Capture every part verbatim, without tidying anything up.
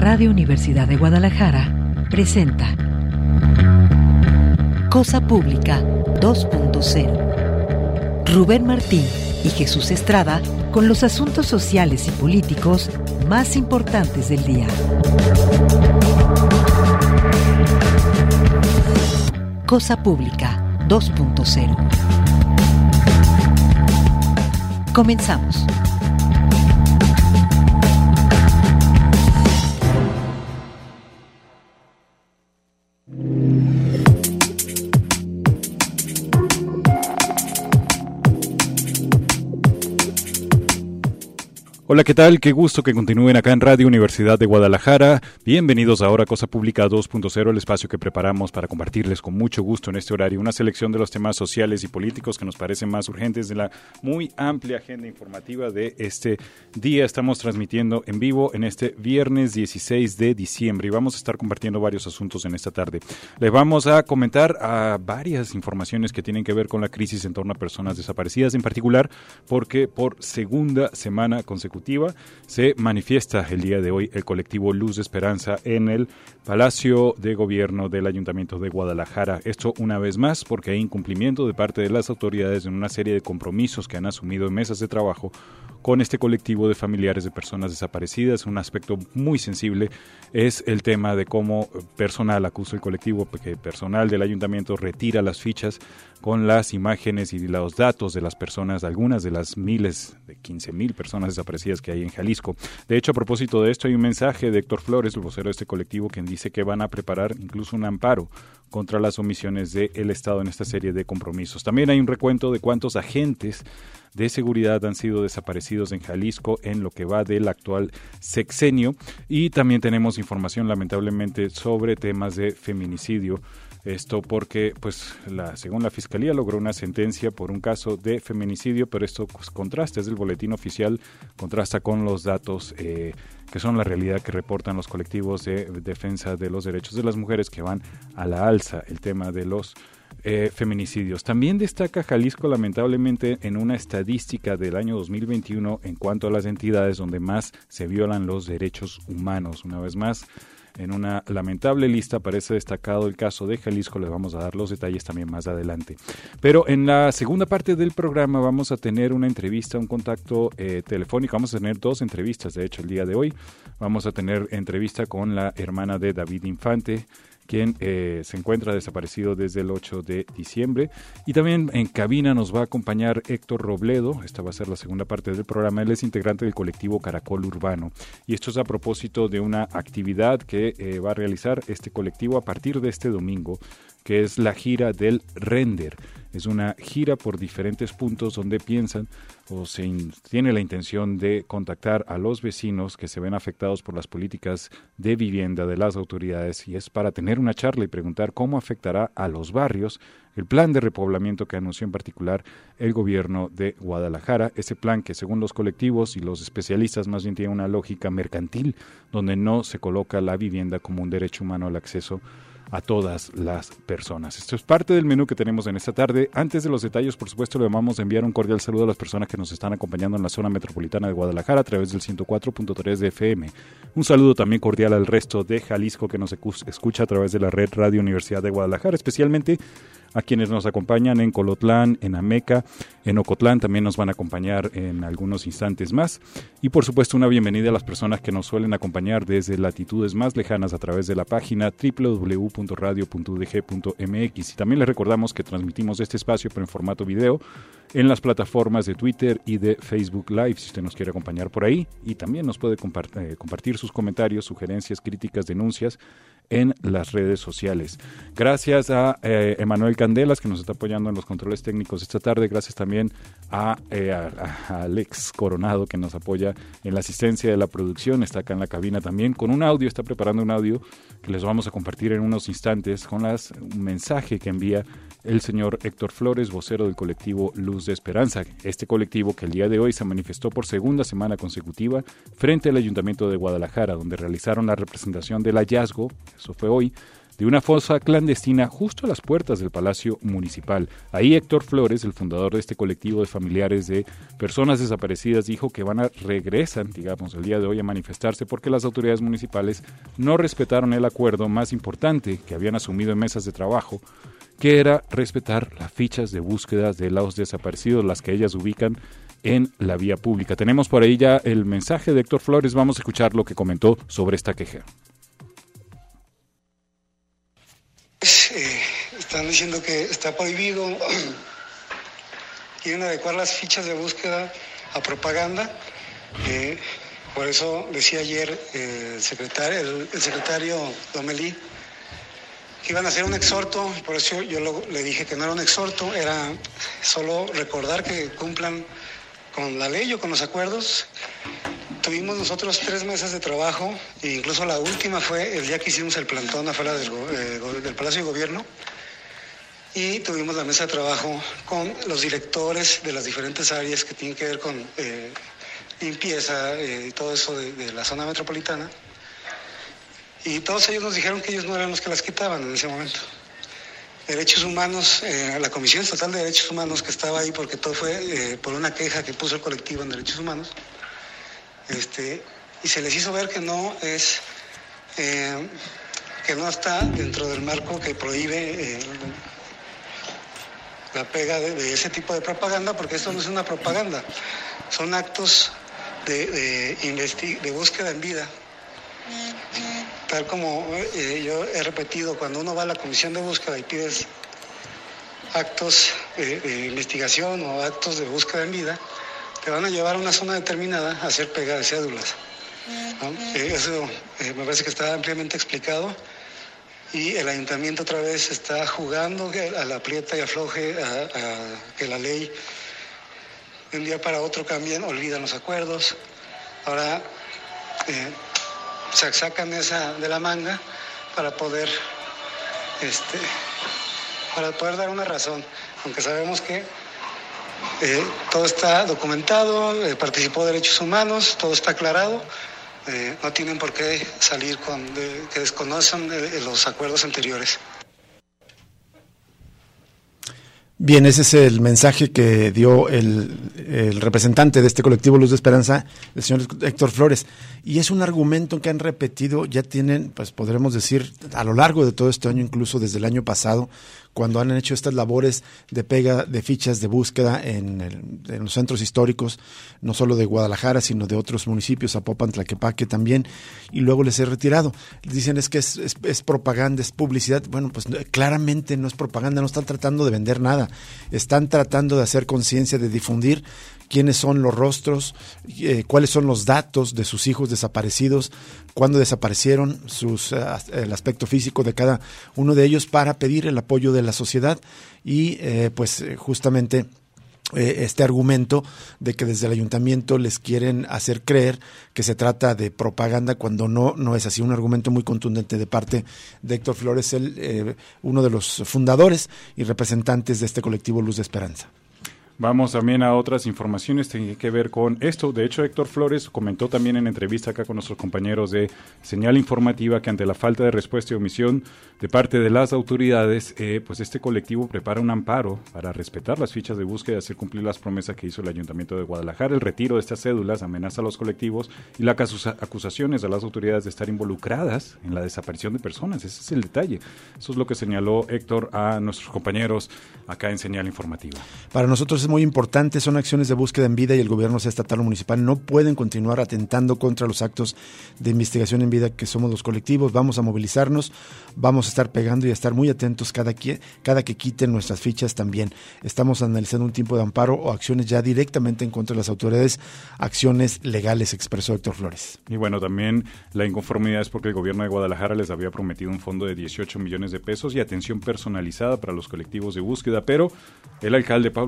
Radio Universidad de Guadalajara presenta Cosa Pública dos punto cero. Rubén Martín y Jesús Estrada con los asuntos sociales y políticos más importantes del día. Cosa Pública dos punto cero. Comenzamos. Hola, ¿qué tal? Qué gusto que continúen acá en Radio Universidad de Guadalajara. Bienvenidos ahora a Cosa Pública dos punto cero, el espacio que preparamos para compartirles con mucho gusto en este horario una selección de los temas sociales y políticos que nos parecen más urgentes de la muy amplia agenda informativa de este día. Estamos transmitiendo en vivo en este viernes dieciséis de diciembre y vamos a estar compartiendo varios asuntos en esta tarde. Les vamos a comentar a varias informaciones que tienen que ver con la crisis en torno a personas desaparecidas, en particular porque por segunda semana consecutiva se manifiesta el día de hoy el colectivo Luz de Esperanza en el Palacio de Gobierno del Ayuntamiento de Guadalajara. Esto una vez más porque hay incumplimiento de parte de las autoridades en una serie de compromisos que han asumido en mesas de trabajo con este colectivo de familiares de personas desaparecidas. Un aspecto muy sensible es el tema de cómo personal, acusa el colectivo, que personal del ayuntamiento retira las fichas con las imágenes y los datos de las personas, algunas de las miles, de quince mil personas desaparecidas que hay en Jalisco. De hecho, a propósito de esto, hay un mensaje de Héctor Flores, el vocero de este colectivo, quien dice que van a preparar incluso un amparo contra las omisiones del Estado en esta serie de compromisos. También hay un recuento de cuántos agentes de seguridad han sido desaparecidos en Jalisco en lo que va del actual sexenio, y también tenemos información lamentablemente sobre temas de feminicidio. Esto porque, pues, la, según la Fiscalía logró una sentencia por un caso de feminicidio, pero esto pues, contrasta, es del boletín oficial, contrasta con los datos eh, que son la realidad que reportan los colectivos de defensa de los derechos de las mujeres, que van a la alza el tema de los eh, feminicidios. También destaca Jalisco lamentablemente en una estadística del año dos mil veintiuno en cuanto a las entidades donde más se violan los derechos humanos. Una vez más, en una lamentable lista aparece destacado el caso de Jalisco. Les vamos a dar los detalles también más adelante. Pero en la segunda parte del programa vamos a tener una entrevista, un contacto eh, telefónico. Vamos a tener dos entrevistas, de hecho, el día de hoy. Vamos a tener entrevista con la hermana de David Infante, quien eh, se encuentra desaparecido desde el ocho de diciembre. Y también en cabina nos va a acompañar Héctor Robledo. Esta va a ser la segunda parte del programa. Él es integrante del colectivo Caracol Urbano. Y esto es a propósito de una actividad que eh, va a realizar este colectivo a partir de este domingo, que es la gira del Render. Es una gira por diferentes puntos donde piensan o se in, tiene la intención de contactar a los vecinos que se ven afectados por las políticas de vivienda de las autoridades, y es para tener una charla y preguntar cómo afectará a los barrios el plan de repoblamiento que anunció en particular el gobierno de Guadalajara. Ese plan que, según los colectivos y los especialistas, más bien tiene una lógica mercantil, donde no se coloca la vivienda como un derecho humano al acceso a todas las personas. Esto es parte del menú que tenemos en esta tarde. Antes de los detalles, por supuesto, le vamos a enviar un cordial saludo a las personas que nos están acompañando en la zona metropolitana de Guadalajara a través del ciento cuatro punto tres de F M. Un saludo también cordial al resto de Jalisco que nos escucha a través de la red Radio Universidad de Guadalajara, especialmente a quienes nos acompañan en Colotlán, en Ameca, en Ocotlán. También nos van a acompañar en algunos instantes más. Y por supuesto, una bienvenida a las personas que nos suelen acompañar desde latitudes más lejanas a través de la página doble u doble u doble u punto radio punto u d g punto m x. Y también les recordamos que transmitimos este espacio pero en formato video en las plataformas de Twitter y de Facebook Live, si usted nos quiere acompañar por ahí. Y también nos puede compart- eh, compartir sus comentarios, sugerencias, críticas, denuncias en las redes sociales. Gracias a eh, Emanuel Candelas, que nos está apoyando en los controles técnicos esta tarde. Gracias también a, eh, a, a Alex Coronado, que nos apoya en la asistencia de la producción. Está acá en la cabina también con un audio, está preparando un audio que les vamos a compartir en unos instantes con las, un mensaje que envía el señor Héctor Flores, vocero del colectivo Luz de Esperanza. Este colectivo que el día de hoy se manifestó por segunda semana consecutiva frente al Ayuntamiento de Guadalajara, donde realizaron la representación del hallazgo, eso fue hoy, de una fosa clandestina justo a las puertas del Palacio Municipal. Ahí Héctor Flores, el fundador de este colectivo de familiares de personas desaparecidas, dijo que van a regresan, digamos, el día de hoy a manifestarse porque las autoridades municipales no respetaron el acuerdo más importante que habían asumido en mesas de trabajo, que era respetar las fichas de búsqueda de los desaparecidos, las que ellas ubican en la vía pública. Tenemos por ahí ya el mensaje de Héctor Flores, vamos a escuchar lo que comentó sobre esta queja. Eh, están diciendo que está prohibido, quieren adecuar las fichas de búsqueda a propaganda, eh, por eso decía ayer eh, el secretario, el, el secretario Domelí, que iban a hacer un exhorto, por eso yo lo, le dije que no era un exhorto, era solo recordar que cumplan con la ley o con los acuerdos. Tuvimos nosotros tres meses de trabajo, e incluso la última fue el día que hicimos el plantón afuera del, eh, del Palacio de Gobierno, y tuvimos la mesa de trabajo con los directores de las diferentes áreas que tienen que ver con eh, limpieza y eh, todo eso de, de la zona metropolitana. Y todos ellos nos dijeron que ellos no eran los que las quitaban en ese momento. Derechos Humanos, eh, la Comisión Estatal de Derechos Humanos, que estaba ahí porque todo fue eh, por una queja que puso el colectivo en Derechos Humanos, este, y se les hizo ver que no es, eh, que no está dentro del marco que prohíbe eh, la pega de, de ese tipo de propaganda, porque esto no es una propaganda, son actos de, de, investi- de búsqueda en vida. Tal como eh, yo he repetido, cuando uno va a la comisión de búsqueda y pides actos de, de investigación o actos de búsqueda en vida, te van a llevar a una zona determinada a hacer pega de cédulas, ¿no? Eh, eso eh, me parece que está ampliamente explicado, y el ayuntamiento otra vez está jugando a la aprieta y afloje, a, a que la ley de un día para otro cambien, olvidan los acuerdos. Ahora eh, se sacan esa de la manga para poder este para poder dar una razón, aunque sabemos que eh, todo está documentado, eh, participó Derechos Humanos, todo está aclarado, eh, no tienen por qué salir con de, que desconocen de, de los acuerdos anteriores. Bien, ese es el mensaje que dio el, el representante de este colectivo Luz de Esperanza, el señor Héctor Flores, y es un argumento que han repetido, ya tienen, pues podremos decir, a lo largo de todo este año, incluso desde el año pasado, cuando han hecho estas labores de pega de fichas de búsqueda en, el, en los centros históricos, no solo de Guadalajara, sino de otros municipios, Zapopan, Tlaquepaque también, y luego les he retirado. Dicen es que es, es, es propaganda, es publicidad. Bueno, pues claramente no es propaganda, no están tratando de vender nada, están tratando de hacer conciencia, de difundir quiénes son los rostros, eh, cuáles son los datos de sus hijos desaparecidos, cuándo desaparecieron, sus, uh, el aspecto físico de cada uno de ellos, para pedir el apoyo de la sociedad y eh, pues justamente eh, este argumento de que desde el ayuntamiento les quieren hacer creer que se trata de propaganda cuando no no es así. Un argumento muy contundente de parte de Héctor Flores, el, eh, uno de los fundadores y representantes de este colectivo Luz de Esperanza. Vamos también a otras informaciones que tienen que ver con esto. De hecho, Héctor Flores comentó también en entrevista acá con nuestros compañeros de Señal Informativa que ante la falta de respuesta y omisión de parte de las autoridades, eh, pues este colectivo prepara un amparo para respetar las fichas de búsqueda y hacer cumplir las promesas que hizo el Ayuntamiento de Guadalajara. El retiro de estas cédulas amenaza a los colectivos y las acusaciones a las autoridades de estar involucradas en la desaparición de personas. Ese es el detalle. Eso es lo que señaló Héctor a nuestros compañeros acá en Señal Informativa. Para nosotros es muy importante, son acciones de búsqueda en vida y el gobierno, sea estatal o municipal, no pueden continuar atentando contra los actos de investigación en vida que somos los colectivos. Vamos a movilizarnos, vamos a estar pegando y a estar muy atentos cada que, cada que quiten nuestras fichas también. Estamos analizando un tiempo de amparo o acciones ya directamente en contra de las autoridades, acciones legales, expresó Héctor Flores. Y bueno, también la inconformidad es porque el gobierno de Guadalajara les había prometido un fondo de dieciocho millones de pesos y atención personalizada para los colectivos de búsqueda, pero el alcalde Pablo Lemos y el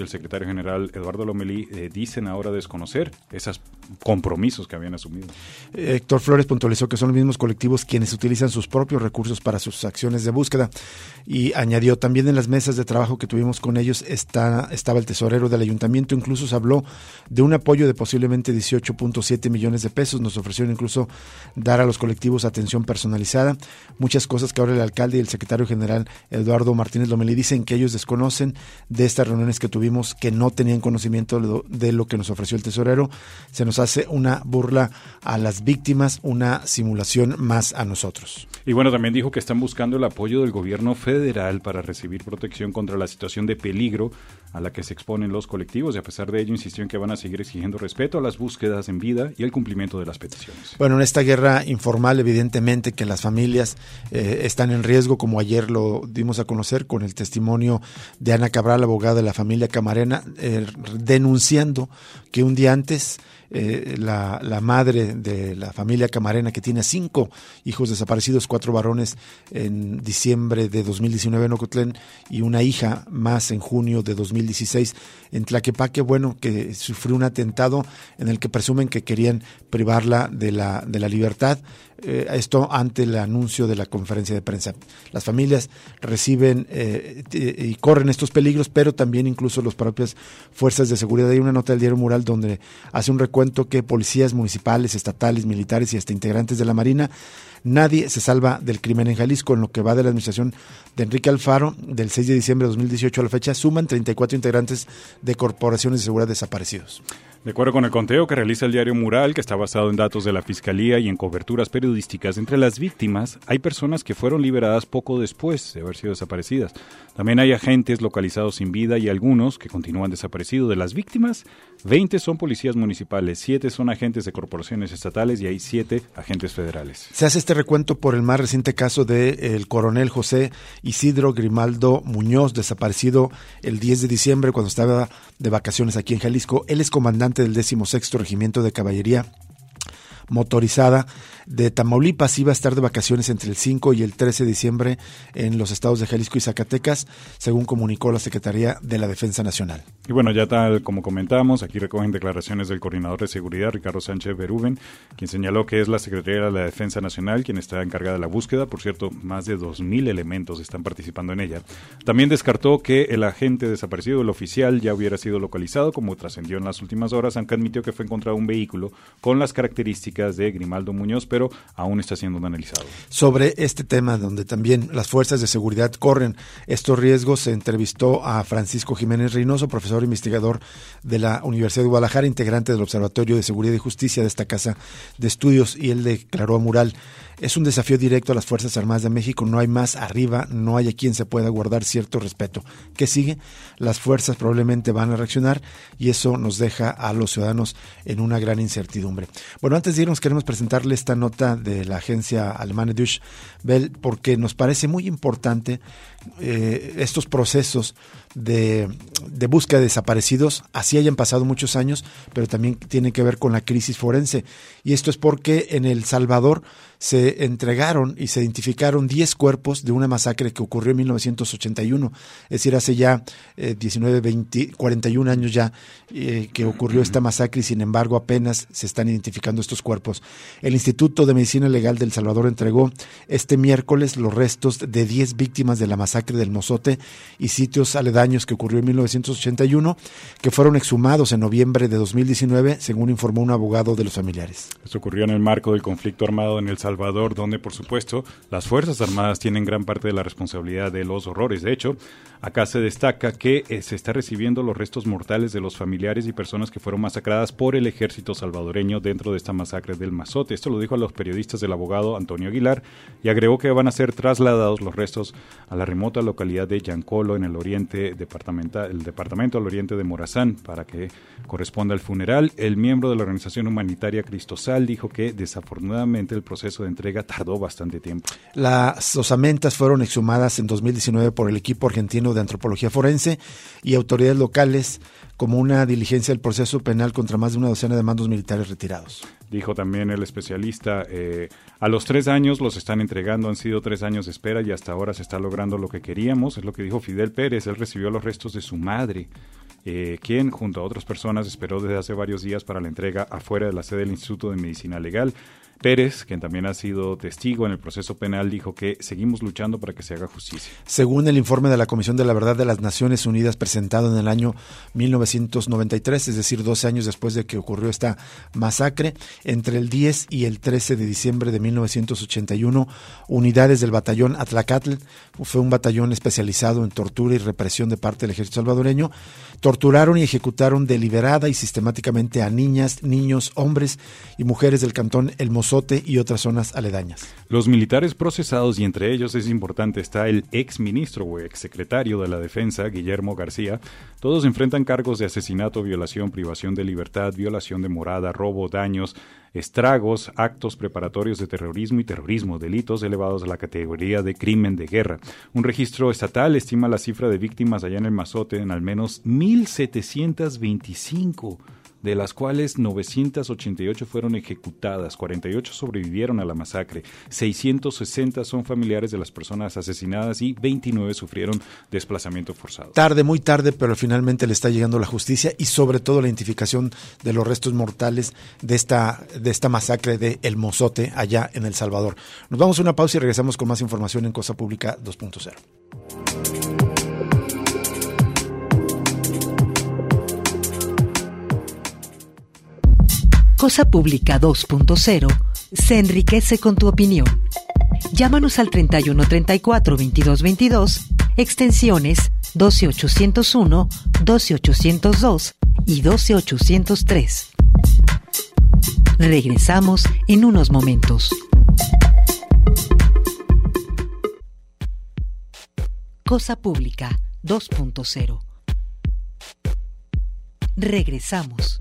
el secretario general Eduardo Lomelí eh, dicen ahora desconocer esos compromisos que habían asumido. Héctor Flores puntualizó que son los mismos colectivos quienes utilizan sus propios recursos para sus acciones de búsqueda y añadió, también en las mesas de trabajo que tuvimos con ellos está, estaba el tesorero del ayuntamiento, incluso se habló de un apoyo de posiblemente dieciocho punto siete millones de pesos, nos ofrecieron incluso dar a los colectivos atención personalizada, muchas cosas que ahora el alcalde y el secretario general Eduardo Martínez Lomelí dicen que ellos desconocen de estas reuniones que tuvimos, que no tenían conocimiento de lo, de lo que nos ofreció el tesorero. Se nos hace una burla a las víctimas, una simulación más a nosotros. Y bueno, también dijo que están buscando el apoyo del gobierno federal para recibir protección contra la situación de peligro a la que se exponen los colectivos, y a pesar de ello insistió en que van a seguir exigiendo respeto a las búsquedas en vida y el cumplimiento de las peticiones. Bueno, en esta guerra informal, evidentemente que las familias eh, están en riesgo, como ayer lo dimos a conocer con el testimonio de Ana Cabral, abogada de la familia Camarena, eh, denunciando que un día antes Eh, la, la madre de la familia Camarena, que tiene cinco hijos desaparecidos, cuatro varones en diciembre de dos mil diecinueve en Ocotlán y una hija más en junio de dos mil dieciséis en Tlaquepaque, bueno, que sufrió un atentado en el que presumen que querían privarla de la, de la libertad. Eh, esto ante el anuncio de la conferencia de prensa. Las familias reciben eh, y corren estos peligros, pero también incluso las propias fuerzas de seguridad. Hay una nota del diario Mural donde hace un recuento que policías municipales, estatales, militares y hasta integrantes de la Marina, nadie se salva del crimen en Jalisco. En lo que va de la administración de Enrique Alfaro, del seis de diciembre de dos mil dieciocho a la fecha, suman treinta y cuatro integrantes de corporaciones de seguridad desaparecidos. De acuerdo con el conteo que realiza el diario Mural, que está basado en datos de la Fiscalía y en coberturas periodísticas, entre las víctimas hay personas que fueron liberadas poco después de haber sido desaparecidas. También hay agentes localizados sin vida y algunos que continúan desaparecidos. De las víctimas, veinte son policías municipales, siete son agentes de corporaciones estatales y hay siete agentes federales. Se hace este recuento por el más reciente caso del coronel José Isidro Grimaldo Muñoz, desaparecido el diez de diciembre cuando estaba de vacaciones aquí en Jalisco. Él es comandante del décimo sexto Regimiento de Caballería Motorizada de Tamaulipas, iba a estar de vacaciones entre el cinco y el trece de diciembre en los estados de Jalisco y Zacatecas, según comunicó la Secretaría de la Defensa Nacional. Y bueno, ya tal como comentamos, aquí recogen declaraciones del coordinador de seguridad, Ricardo Sánchez Berúben, quien señaló que es la Secretaría de la Defensa Nacional quien está encargada de la búsqueda. Por cierto, más de dos mil elementos están participando en ella. También descartó que el agente desaparecido, el oficial, ya hubiera sido localizado, como trascendió en las últimas horas, aunque admitió que fue encontrado un vehículo con las características de Grimaldo Muñoz, pero aún está siendo analizado. Sobre este tema, donde también las fuerzas de seguridad corren estos riesgos, se entrevistó a Francisco Jiménez Reynoso, profesor investigador de la Universidad de Guadalajara, integrante del Observatorio de Seguridad y Justicia de esta casa de estudios, y él declaró a Mural: es un desafío directo a las Fuerzas Armadas de México, no hay más arriba, no hay a quien se pueda guardar cierto respeto. ¿Qué sigue? Las fuerzas probablemente van a reaccionar y eso nos deja a los ciudadanos en una gran incertidumbre. Bueno, antes de irnos queremos presentarle esta nota de la agencia alemana Deutsche Welle porque nos parece muy importante eh, estos procesos de, de búsqueda de desaparecidos, así hayan pasado muchos años, pero también tiene que ver con la crisis forense. Y esto es porque en El Salvador se entregaron y se identificaron diez cuerpos de una masacre que ocurrió en mil novecientos ochenta y uno, es decir, hace ya eh, diecinueve, veinte, cuarenta y un años ya eh, que ocurrió esta masacre, y sin embargo apenas se están identificando estos cuerpos. El Instituto de Medicina Legal de El Salvador entregó este miércoles los restos de diez víctimas de la masacre del Mozote y sitios aledaños que ocurrió en mil novecientos ochenta y uno, que fueron exhumados en noviembre de dos mil diecinueve, según informó un abogado de los familiares. Esto ocurrió en el marco del conflicto armado en El Salvador, donde, por supuesto, las Fuerzas Armadas tienen gran parte de la responsabilidad de los horrores. De hecho, acá se destaca que eh, se está recibiendo los restos mortales de los familiares y personas que fueron masacradas por el ejército salvadoreño dentro de esta masacre del Mazote. Esto lo dijo a los periodistas el abogado Antonio Aguilar y agregó que van a ser trasladados los restos a la remota localidad de Yancolo, en el oriente departamental, el departamento al oriente de Morazán, para que corresponda al funeral. El miembro de la organización humanitaria Cristosal dijo que desafortunadamente el proceso de entrega tardó bastante tiempo. Las osamentas fueron exhumadas en dos mil diecinueve por el equipo argentino de antropología forense y autoridades locales como una diligencia del proceso penal contra más de una docena de mandos militares retirados. Dijo también el especialista, eh, a los tres años los están entregando, han sido tres años de espera y hasta ahora se está logrando lo que queríamos, es lo que dijo Fidel Pérez. Él recibió los restos de su madre eh, quien junto a otras personas esperó desde hace varios días para la entrega afuera de la sede del Instituto de Medicina Legal. Pérez, quien también ha sido testigo en el proceso penal, dijo que seguimos luchando para que se haga justicia. Según el informe de la Comisión de la Verdad de las Naciones Unidas presentado en el año mil novecientos noventa y tres, es decir, doce años después de que ocurrió esta masacre, entre el diez y el trece de diciembre de mil novecientos ochenta y uno, unidades del batallón Atlacatl, fue un batallón especializado en tortura y represión de parte del ejército salvadoreño, torturaron y ejecutaron deliberada y sistemáticamente a niñas, niños, hombres y mujeres del cantón El Mozote y otras zonas aledañas. Los militares procesados, y entre ellos es importante, está el ex ministro o ex secretario de la Defensa, Guillermo García. Todos enfrentan cargos de asesinato, violación, privación de libertad, violación de morada, robo, daños, estragos, actos preparatorios de terrorismo y terrorismo, delitos elevados a la categoría de crimen de guerra. Un registro estatal estima la cifra de víctimas allá en el Mazote en al menos mil setecientos veinticinco, de las cuales novecientas ochenta y ocho fueron ejecutadas, cuarenta y ocho sobrevivieron a la masacre, seiscientos sesenta son familiares de las personas asesinadas y veintinueve sufrieron desplazamiento forzado. Tarde, muy tarde, pero finalmente le está llegando la justicia y sobre todo la identificación de los restos mortales de esta, de esta masacre de El Mozote allá en El Salvador. Nos vamos a una pausa y regresamos con más información en Cosa Pública dos punto cero. Cosa Pública dos punto cero se enriquece con tu opinión. Llámanos al treinta y uno treinta y cuatro veintidós veintidós, extensiones doce ochocientos uno, doce ochocientos dos y doce ochocientos tres. Regresamos en unos momentos. Cosa Pública dos punto cero. Regresamos.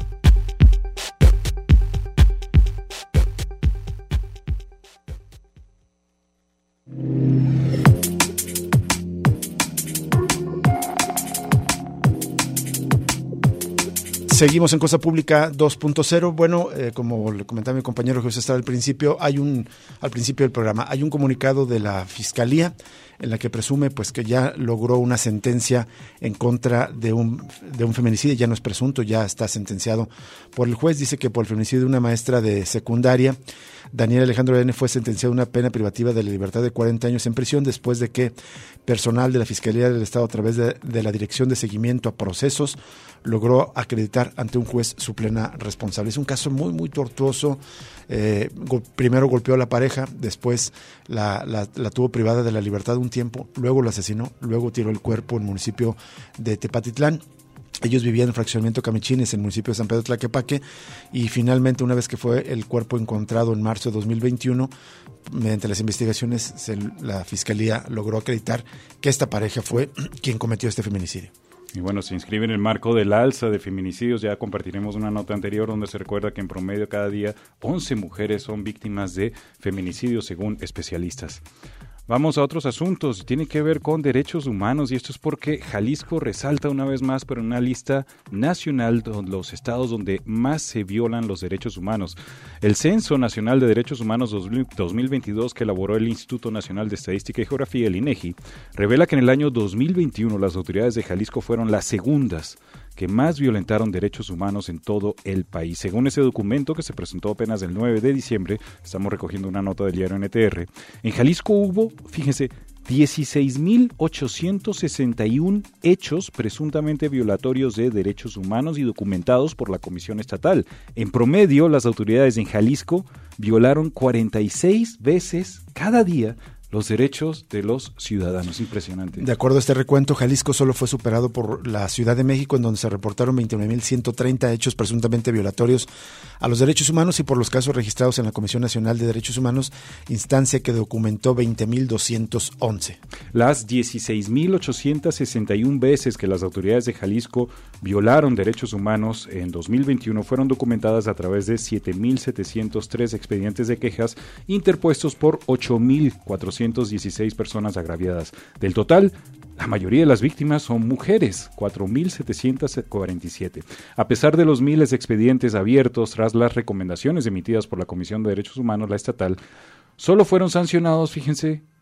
Seguimos en Cosa Pública dos punto cero. Bueno, eh, como le comentaba mi compañero José Estrada al principio, hay un al principio del programa, hay un comunicado de la Fiscalía en la que presume pues que ya logró una sentencia en contra de un de un feminicidio, ya no es presunto, ya está sentenciado por el juez. Dice que por el feminicidio de una maestra de secundaria, Daniel Alejandro N. fue sentenciado a una pena privativa de la libertad de cuarenta años en prisión después de que personal de la Fiscalía del Estado a través de, de la Dirección de Seguimiento a Procesos logró acreditar ante un juez su plena responsabilidad. Es un caso muy, muy tortuoso. Eh, go- primero golpeó a la pareja, después la, la, la tuvo privada de la libertad un tiempo, luego lo asesinó, luego tiró el cuerpo en el municipio de Tepatitlán. Ellos vivían en el fraccionamiento Camichines, en el municipio de San Pedro Tlaquepaque, y finalmente, una vez que fue el cuerpo encontrado en marzo de dos mil veintiuno, mediante las investigaciones, se, la Fiscalía logró acreditar que esta pareja fue quien cometió este feminicidio. Y bueno, se inscribe en el marco del alza de feminicidios. Ya compartiremos una nota anterior donde se recuerda que en promedio cada día once mujeres son víctimas de feminicidios según especialistas. Vamos a otros asuntos, tiene que ver con derechos humanos, y esto es porque Jalisco resalta una vez más por una lista nacional de los estados donde más se violan los derechos humanos. El Censo Nacional de Derechos Humanos dos mil veintidós, que elaboró el Instituto Nacional de Estadística y Geografía, el INEGI, revela que en el año dos mil veintiuno las autoridades de Jalisco fueron las segundas que más violentaron derechos humanos en todo el país. Según ese documento, que se presentó apenas el nueve de diciembre, estamos recogiendo una nota del diario N T R, en Jalisco hubo, fíjense, dieciséis mil ochocientos sesenta y uno hechos presuntamente violatorios de derechos humanos y documentados por la Comisión Estatal. En promedio, las autoridades en Jalisco violaron cuarenta y seis veces cada día los derechos de los ciudadanos. Impresionante. De acuerdo a este recuento, Jalisco solo fue superado por la Ciudad de México, en donde se reportaron veintinueve mil ciento treinta hechos presuntamente violatorios a los derechos humanos, y por los casos registrados en la Comisión Nacional de Derechos Humanos, instancia que documentó veinte mil doscientos once. Las dieciséis mil ochocientos sesenta y una veces que las autoridades de Jalisco violaron derechos humanos en dos mil veintiuno fueron documentadas a través de siete mil setecientos tres expedientes de quejas interpuestos por ocho mil cuatrocientos dieciséis personas agraviadas. Del total, la mayoría de las víctimas son mujeres, cuatro mil setecientos cuarenta y siete. A pesar de los miles de expedientes abiertos tras las recomendaciones emitidas por la Comisión de Derechos Humanos, la estatal, solo fueron sancionados, fíjense,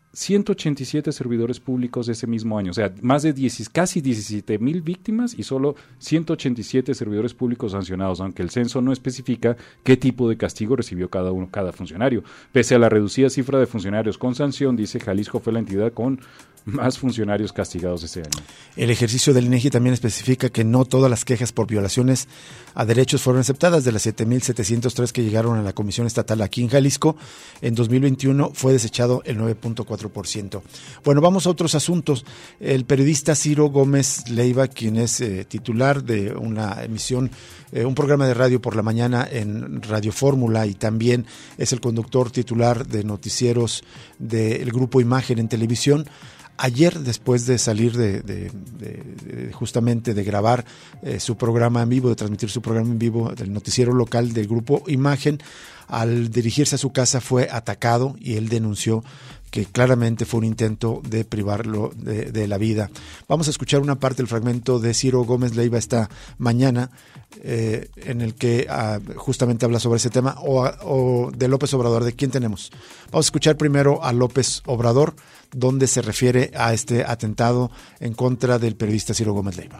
ciento ochenta y siete servidores públicos ese mismo año, o sea, más de diez, casi diecisiete mil víctimas y solo ciento ochenta y siete servidores públicos sancionados, aunque el censo no especifica qué tipo de castigo recibió cada uno, cada funcionario. Pese a la reducida cifra de funcionarios con sanción, dice, Jalisco fue la entidad con más funcionarios castigados ese año. El ejercicio del INEGI también especifica que no todas las quejas por violaciones a derechos fueron aceptadas. De las siete mil setecientos tres que llegaron a la Comisión Estatal aquí en Jalisco, en dos mil veintiuno fue desechado el nueve punto cuatro por ciento. Bueno, vamos a otros asuntos. El periodista Ciro Gómez Leiva, quien es eh, titular de una emisión, eh, un programa de radio por la mañana en Radio Fórmula, y también es el conductor titular de noticieros del Grupo Imagen en televisión. Ayer, después de salir de, de, de, de justamente de grabar eh, su programa en vivo, de transmitir su programa en vivo del noticiero local del Grupo Imagen, al dirigirse a su casa fue atacado y él denunció que claramente fue un intento de privarlo de, de la vida. Vamos a escuchar una parte del fragmento de Ciro Gómez Leiva esta mañana, eh, en el que ah, justamente habla sobre ese tema, o, o de López Obrador. ¿De quién tenemos? Vamos a escuchar primero a López Obrador, donde se refiere a este atentado en contra del periodista Ciro Gómez Leiva.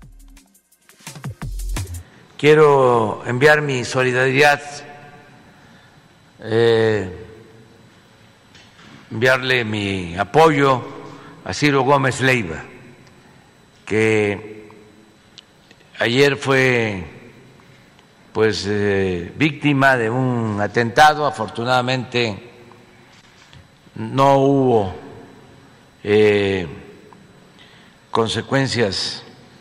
Quiero enviar mi solidaridad, eh, enviarle mi apoyo a Ciro Gómez Leiva, que ayer fue pues eh, víctima de un atentado. Afortunadamente no hubo Eh, consecuencias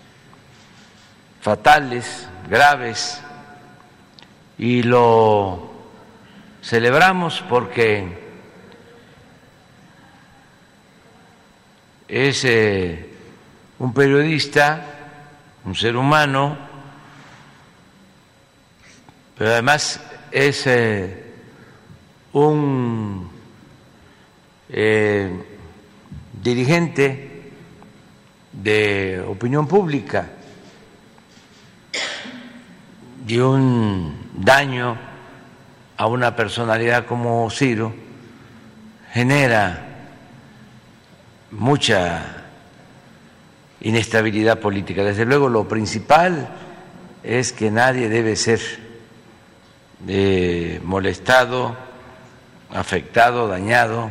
fatales, graves, y lo celebramos porque es eh, un periodista, un ser humano, pero además es eh, un eh, dirigente de opinión pública, y un daño a una personalidad como Ciro genera mucha inestabilidad política. Desde luego, lo principal es que nadie debe ser eh, molestado, afectado, dañado,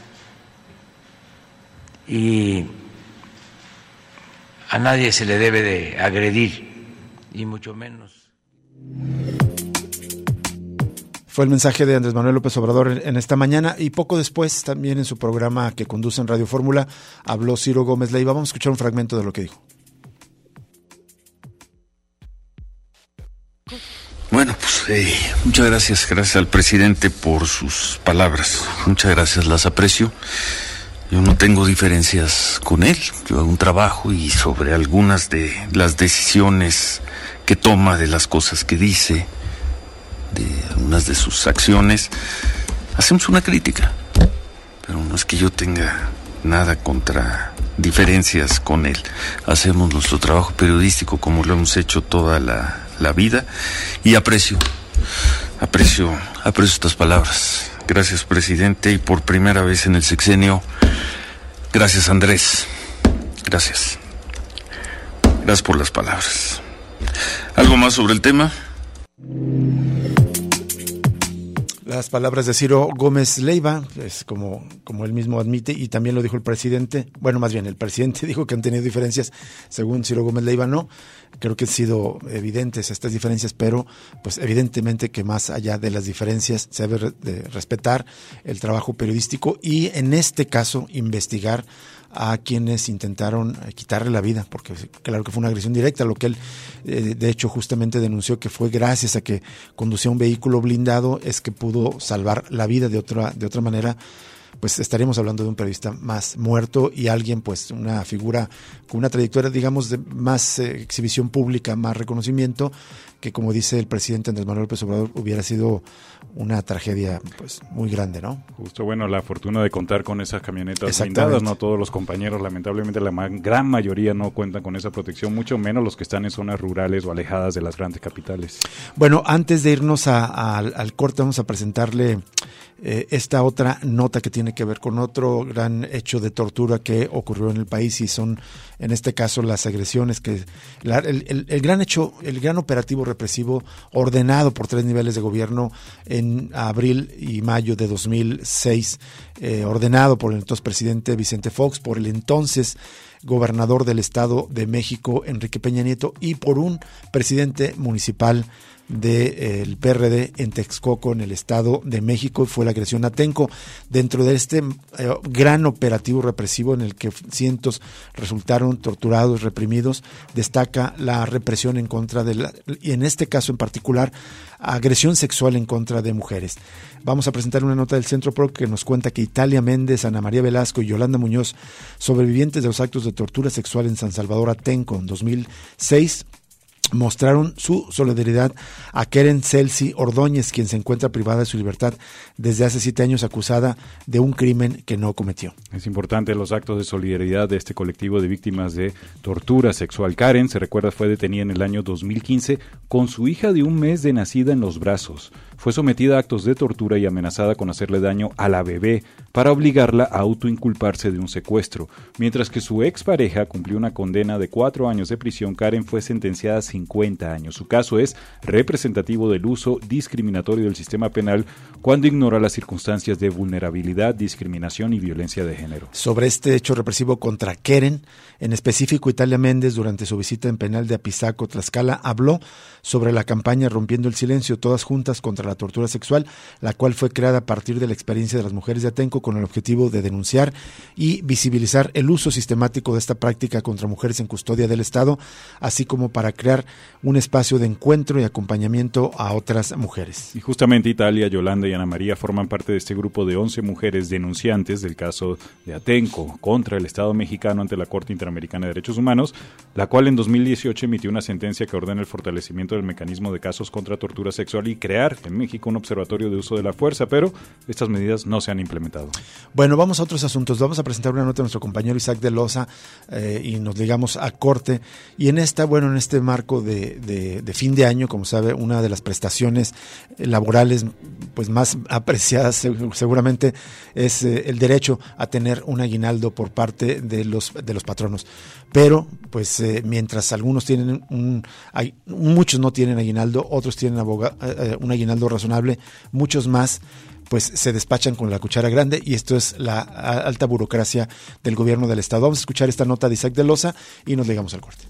y a nadie se le debe de agredir, y mucho menos. Fue el mensaje de Andrés Manuel López Obrador en esta mañana, y poco después también en su programa que conduce en Radio Fórmula habló Ciro Gómez Leiva. Vamos a escuchar un fragmento de lo que dijo. Bueno, pues eh, muchas gracias, gracias al presidente por sus palabras. Muchas gracias, las aprecio. Yo no tengo diferencias con él, yo hago un trabajo y sobre algunas de las decisiones que toma, de las cosas que dice, de algunas de sus acciones, hacemos una crítica, pero no es que yo tenga nada contra diferencias con él. Hacemos nuestro trabajo periodístico como lo hemos hecho toda la, la vida, y aprecio, aprecio, aprecio estas palabras. Gracias, presidente, y por primera vez en el sexenio, gracias, Andrés. Gracias. Gracias por las palabras. ¿Algo más sobre el tema? Las palabras de Ciro Gómez Leiva, es como, como él mismo admite, y también lo dijo el presidente. Bueno, más bien, el presidente dijo que han tenido diferencias, según Ciro Gómez Leiva no. Creo que han sido evidentes estas diferencias, pero pues evidentemente que más allá de las diferencias se debe de respetar el trabajo periodístico, y en este caso investigar a quienes intentaron quitarle la vida, porque claro que fue una agresión directa. Lo que él eh, de hecho justamente denunció, que fue gracias a que conducía un vehículo blindado, es que pudo salvar la vida. De otra, de otra manera, pues estaríamos hablando de un periodista más muerto, y alguien, pues una figura con una trayectoria, digamos, de más eh, exhibición pública, más reconocimiento, que como dice el presidente Andrés Manuel López Obrador, hubiera sido una tragedia pues muy grande, ¿no? Justo, bueno, la fortuna de contar con esas camionetas blindadas, no todos los compañeros, lamentablemente la ma- gran mayoría no cuentan con esa protección, mucho menos los que están en zonas rurales o alejadas de las grandes capitales. Bueno, antes de irnos a, a, al corte, vamos a presentarle eh, esta otra nota que tiene que ver con otro gran hecho de tortura que ocurrió en el país, y son en este caso las agresiones que la, el, el, el gran hecho, el gran operativo represivo ordenado por tres niveles de gobierno en abril y mayo de dos mil seis, eh, ordenado por el entonces presidente Vicente Fox, por el entonces gobernador del Estado de México Enrique Peña Nieto y por un presidente municipal del eh, P R D en Texcoco, en el Estado de México. Fue la agresión a Atenco. Dentro de este eh, gran operativo represivo en el que cientos resultaron torturados, reprimidos, destaca la represión en contra de la, y en este caso en particular, agresión sexual en contra de mujeres. Vamos a presentar una nota del Centro Pro que nos cuenta que Italia Méndez, Ana María Velasco y Yolanda Muñoz, sobrevivientes de los actos de tortura sexual en San Salvador Atenco en dos mil seis, mostraron su solidaridad a Keren Celsi Ordóñez, quien se encuentra privada de su libertad desde hace siete años, acusada de un crimen que no cometió. Es importante los actos de solidaridad de este colectivo de víctimas de tortura sexual. Karen, se recuerda, fue detenida en el año dos mil quince con su hija de un mes de nacida en los brazos. Fue sometida a actos de tortura y amenazada con hacerle daño a la bebé para obligarla a autoinculparse de un secuestro. Mientras que su expareja cumplió una condena de cuatro años de prisión, Karen fue sentenciada a cincuenta años. Su caso es representativo del uso discriminatorio del sistema penal cuando ignora las circunstancias de vulnerabilidad, discriminación y violencia de género. Sobre este hecho represivo contra Keren, en específico Italia Méndez, durante su visita en penal de Apizaco, Tlaxcala, habló sobre la campaña Rompiendo el Silencio, todas juntas contra la tortura sexual, la cual fue creada a partir de la experiencia de las mujeres de Atenco con el objetivo de denunciar y visibilizar el uso sistemático de esta práctica contra mujeres en custodia del Estado, así como para crear un espacio de encuentro y acompañamiento a otras mujeres. Y justamente Italia, Yolanda y Ana María forman parte de este grupo de once mujeres denunciantes del caso de Atenco contra el Estado mexicano ante la Corte Interamericana de Derechos Humanos, la cual en dos mil dieciocho emitió una sentencia que ordena el fortalecimiento del mecanismo de casos contra tortura sexual y crear en México un observatorio de uso de la fuerza, pero estas medidas no se han implementado. Bueno, vamos a otros asuntos. Vamos a presentar una nota de nuestro compañero Isaac de Loza eh, y nos ligamos a corte. Y en esta, bueno, en este marco de, de, de fin de año, como sabe, una de las prestaciones laborales pues más apreciadas seguramente es eh, el derecho a tener un aguinaldo por parte de los de los patronos. Pero, pues, eh, mientras algunos tienen un, hay, muchos no tienen aguinaldo, otros tienen aboga, eh, un aguinaldo razonable, muchos más pues se despachan con la cuchara grande, y esto es la alta burocracia del gobierno del Estado. Vamos a escuchar esta nota de Isaac de Loza y nos ligamos al corte.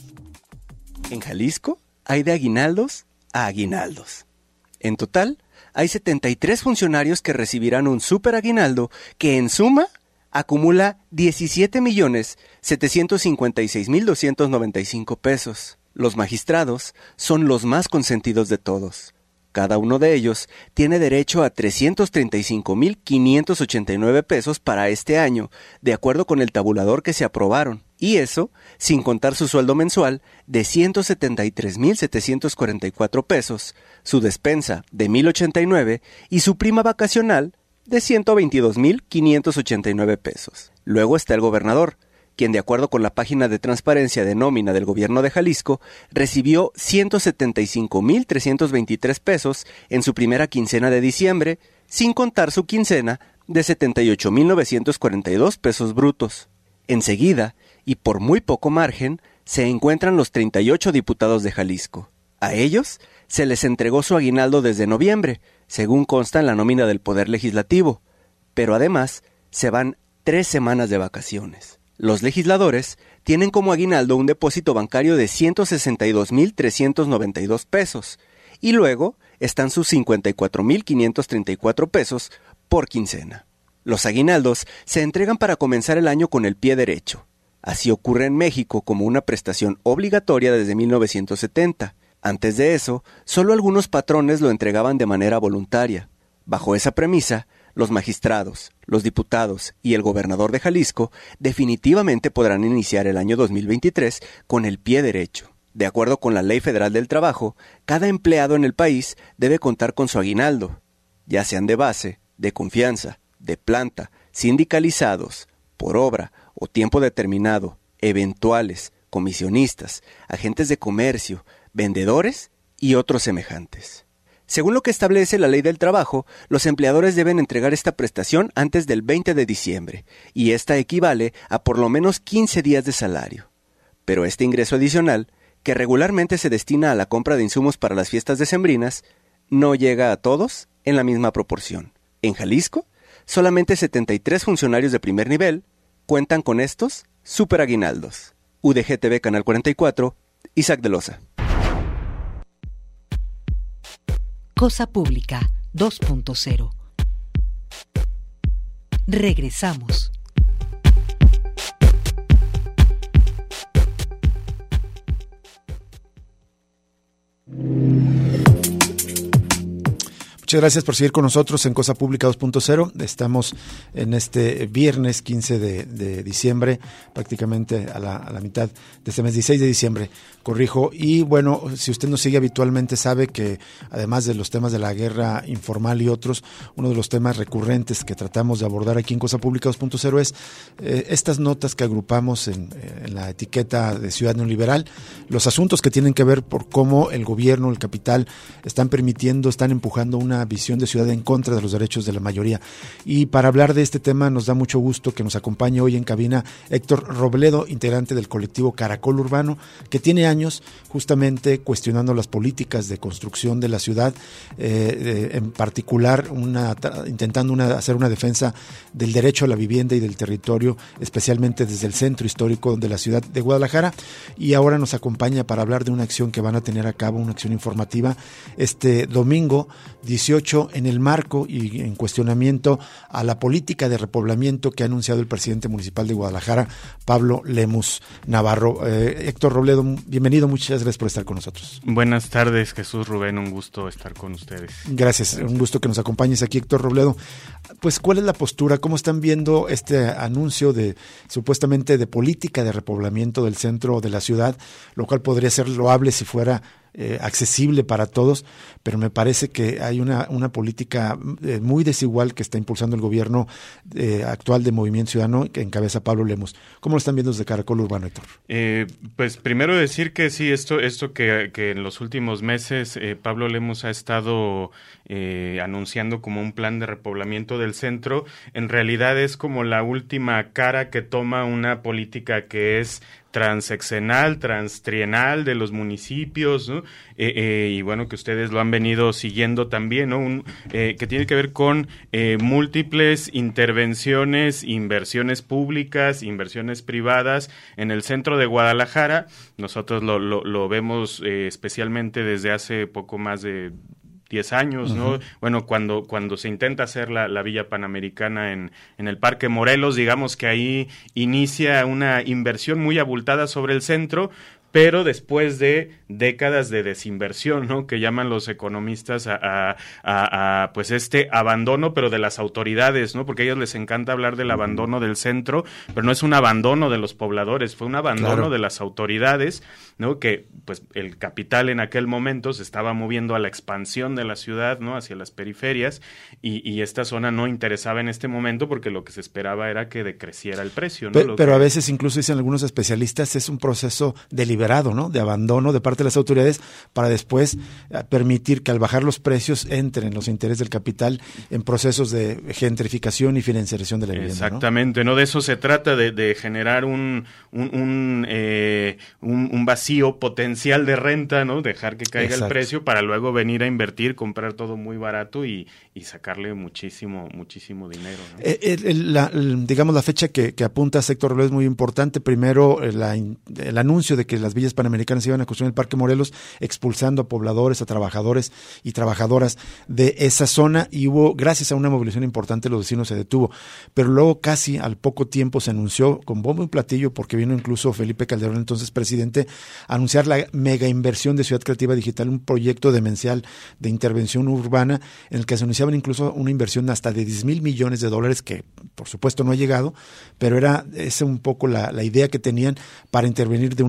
En Jalisco hay de aguinaldos a aguinaldos. En total, hay setenta y tres funcionarios que recibirán un super aguinaldo que en suma acumula diecisiete millones setecientos cincuenta y seis mil doscientos noventa y cinco pesos. Los magistrados son los más consentidos de todos. Cada uno de ellos tiene derecho a trescientos treinta y cinco mil quinientos ochenta y nueve pesos para este año, de acuerdo con el tabulador que se aprobaron. Y eso sin contar su sueldo mensual de ciento setenta y tres mil setecientos cuarenta y cuatro pesos, su despensa de mil ochenta y nueve y su prima vacacional de ciento veintidós mil quinientos ochenta y nueve pesos. Luego está el gobernador, quien de acuerdo con la página de transparencia de nómina del gobierno de Jalisco, recibió ciento setenta y cinco mil trescientos veintitrés pesos en su primera quincena de diciembre, sin contar su quincena de setenta y ocho mil novecientos cuarenta y dos pesos brutos. Enseguida, y por muy poco margen, se encuentran los treinta y ocho diputados de Jalisco. A ellos se les entregó su aguinaldo desde noviembre, según consta en la nómina del Poder Legislativo, pero además se van tres semanas de vacaciones. Los legisladores tienen como aguinaldo un depósito bancario de ciento sesenta y dos mil trescientos noventa y dos pesos, y luego están sus cincuenta y cuatro mil quinientos treinta y cuatro pesos por quincena. Los aguinaldos se entregan para comenzar el año con el pie derecho. Así ocurre en México como una prestación obligatoria desde mil novecientos setenta. Antes de eso, solo algunos patrones lo entregaban de manera voluntaria. Bajo esa premisa, los magistrados, los diputados y el gobernador de Jalisco definitivamente podrán iniciar el año dos mil veintitrés con el pie derecho. De acuerdo con la Ley Federal del Trabajo, cada empleado en el país debe contar con su aguinaldo, ya sean de base, de confianza, de planta, sindicalizados, por obra o tiempo determinado, eventuales, comisionistas, agentes de comercio, vendedores y otros semejantes. Según lo que establece la Ley del Trabajo, los empleadores deben entregar esta prestación antes del veinte de diciembre, y esta equivale a por lo menos quince días de salario. Pero este ingreso adicional, que regularmente se destina a la compra de insumos para las fiestas decembrinas, no llega a todos en la misma proporción. En Jalisco, solamente setenta y tres funcionarios de primer nivel cuentan con estos superaguinaldos. U D G T V Canal cuarenta y cuatro, Isaac de Loza. Cosa Pública dos punto cero. Regresamos. Muchas gracias por seguir con nosotros en Cosa Pública dos punto cero. Estamos en este viernes quince de diciembre, prácticamente a la, a la mitad de este mes, dieciséis de diciembre, corrijo. Y bueno, si usted nos sigue habitualmente sabe que además de los temas de la guerra informal y otros, uno de los temas recurrentes que tratamos de abordar aquí en Cosa Pública dos punto cero es eh, estas notas que agrupamos en, en la etiqueta de Ciudad Neoliberal, los asuntos que tienen que ver por cómo el gobierno, el capital, están permitiendo, están empujando una visión de ciudad en contra de los derechos de la mayoría. Y para hablar de este tema nos da mucho gusto que nos acompañe hoy en cabina Héctor Robledo, integrante del colectivo Caracol Urbano, que tiene años justamente cuestionando las políticas de construcción de la ciudad, eh, en particular una, intentando una, hacer una defensa del derecho a la vivienda y del territorio, especialmente desde el centro histórico de la ciudad de Guadalajara. Y ahora nos acompaña para hablar de una acción que van a tener a cabo, una acción informativa este domingo dieciocho, en el marco y en cuestionamiento a la política de repoblamiento que ha anunciado el presidente municipal de Guadalajara, Pablo Lemus Navarro. Eh, Héctor Robledo, bienvenido, muchas gracias por estar con nosotros. Buenas tardes, Jesús, Rubén, un gusto estar con ustedes. Gracias, gracias. Un gusto que nos acompañes aquí, Héctor Robledo. Pues, ¿cuál es la postura? ¿Cómo están viendo este anuncio de supuestamente de política de repoblamiento del centro de la ciudad, lo cual podría ser loable si fuera Eh, accesible para todos, pero me parece que hay una, una política eh, muy desigual que está impulsando el gobierno eh, actual de Movimiento Ciudadano que encabeza Pablo Lemus? ¿Cómo lo están viendo desde Caracol Urbano, Héctor? Eh, pues primero decir que sí, esto, esto que, que en los últimos meses eh, Pablo Lemus ha estado eh, anunciando como un plan de repoblamiento del centro, en realidad es como la última cara que toma una política que es transeccional, transtrienal de los municipios, ¿no? Eh, eh, y bueno, que ustedes lo han venido siguiendo también, ¿no? Un, eh, que tiene que ver con eh, múltiples intervenciones, inversiones públicas, inversiones privadas en el centro de Guadalajara. Nosotros lo, lo, lo vemos eh, especialmente desde hace poco más de diez años, ¿no? Uh-huh. Bueno, cuando cuando se intenta hacer la, la Villa Panamericana en, en el Parque Morelos, digamos que ahí inicia una inversión muy abultada sobre el centro, pero después de décadas de desinversión, ¿no? Que llaman los economistas a, a, a, a pues este abandono, pero de las autoridades, ¿no? Porque a ellos les encanta hablar del abandono del centro, pero no es un abandono de los pobladores, fue un abandono claro. de las autoridades, ¿no? Que pues el capital en aquel momento se estaba moviendo a la expansión de la ciudad, ¿no? Hacia las periferias, y, y esta zona no interesaba en este momento porque lo que se esperaba era que decreciera el precio, ¿no? Pero, lo pero que... a veces, incluso dicen algunos especialistas, es un proceso deliberado, ¿no? De abandono de parte de las autoridades para después permitir que al bajar los precios entren los intereses del capital en procesos de gentrificación y financiación de la vivienda. Exactamente, ¿no? ¿no? De eso se trata, de, de generar un un, un, eh, un un vacío potencial de renta, ¿no? Dejar que caiga Exacto. el precio para luego venir a invertir, comprar todo muy barato y, y sacarle muchísimo, muchísimo dinero, ¿no? Eh, el, la, el, digamos, la fecha que, que apunta Héctor Robledo es muy importante. Primero, la, el anuncio de que las villas panamericanas iban a construir en el Parque Morelos, expulsando a pobladores, a trabajadores y trabajadoras de esa zona, y hubo, gracias a una movilización importante, los vecinos se detuvo. Pero luego, casi al poco tiempo, se anunció con bombo y platillo, porque vino incluso Felipe Calderón, entonces presidente, a anunciar la mega inversión de Ciudad Creativa Digital, un proyecto demencial de intervención urbana en el que se anunciaban incluso una inversión hasta de diez mil millones de dólares, que por supuesto no ha llegado, pero era esa un poco la, la idea que tenían para intervenir de una manera